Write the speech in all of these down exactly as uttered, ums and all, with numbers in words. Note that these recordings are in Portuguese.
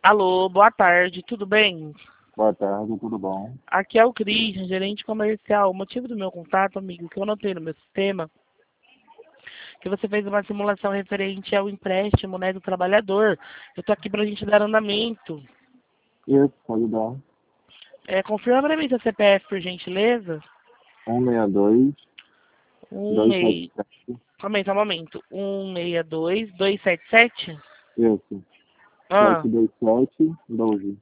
Alô, boa tarde, tudo bem? Boa tarde, tudo bom? Aqui é o Christian, gerente comercial. O motivo do meu contato, amigo, que eu notei no meu sistema, que você fez uma simulação referente ao empréstimo, né, do trabalhador. Eu tô aqui pra gente dar andamento. Isso, pode dar. É, confirma pra mim seu C P F, por gentileza. um seis dois, Um dois sete mei... sete. Calma aí, só um momento. Um seis dois, dois sete sete? Isso. Ah, sete dois sete, doze.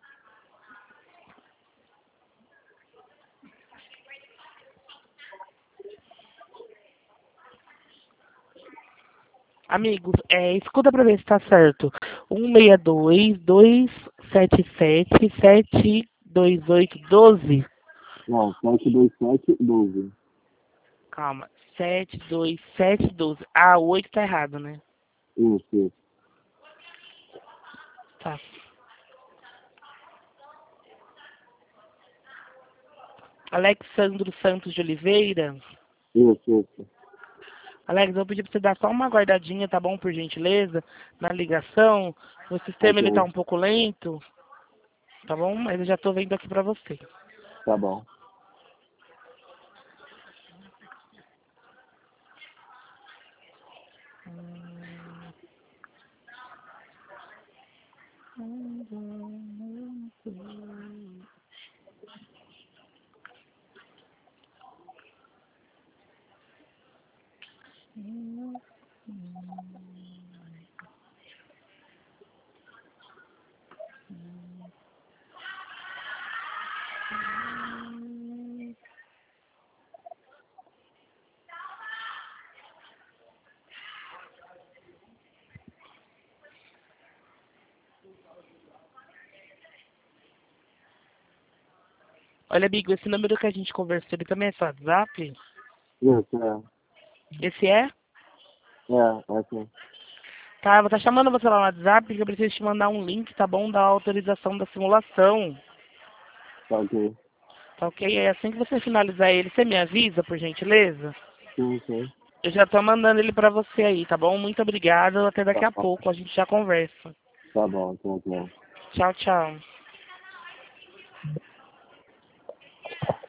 amigos, é, escuta pra ver se tá certo. Um seis dois, dois sete sete, sete dois oito, doze. Não, sete dois sete, doze. Calma. Sete, dois, sete, doze. Ah, o oito tá errado, né? Isso, isso. Tá. Alexandro Santos de Oliveira. Isso, isso. Alex, eu vou pedir pra você dar só uma guardadinha, tá bom, por gentileza, na ligação. O sistema, ele tá Ok, um pouco lento, tá bom? Mas eu já tô vendo aqui pra você. tá bom. Olha, amigo, esse número que a gente conversou, ele também é seu WhatsApp? Isso, é. Esse é? É, é sim. Tá, eu vou estar chamando você lá no WhatsApp, porque eu preciso te mandar um link, tá bom? Da autorização da simulação. Tá ok. Tá ok? É assim que você finalizar ele, você me avisa, por gentileza? Sim, sim. Eu já tô mandando ele pra você aí, tá bom? Muito obrigada. Até daqui Tá a bom, pouco. A gente já conversa. tá bom, tá bom. Tchau, tchau.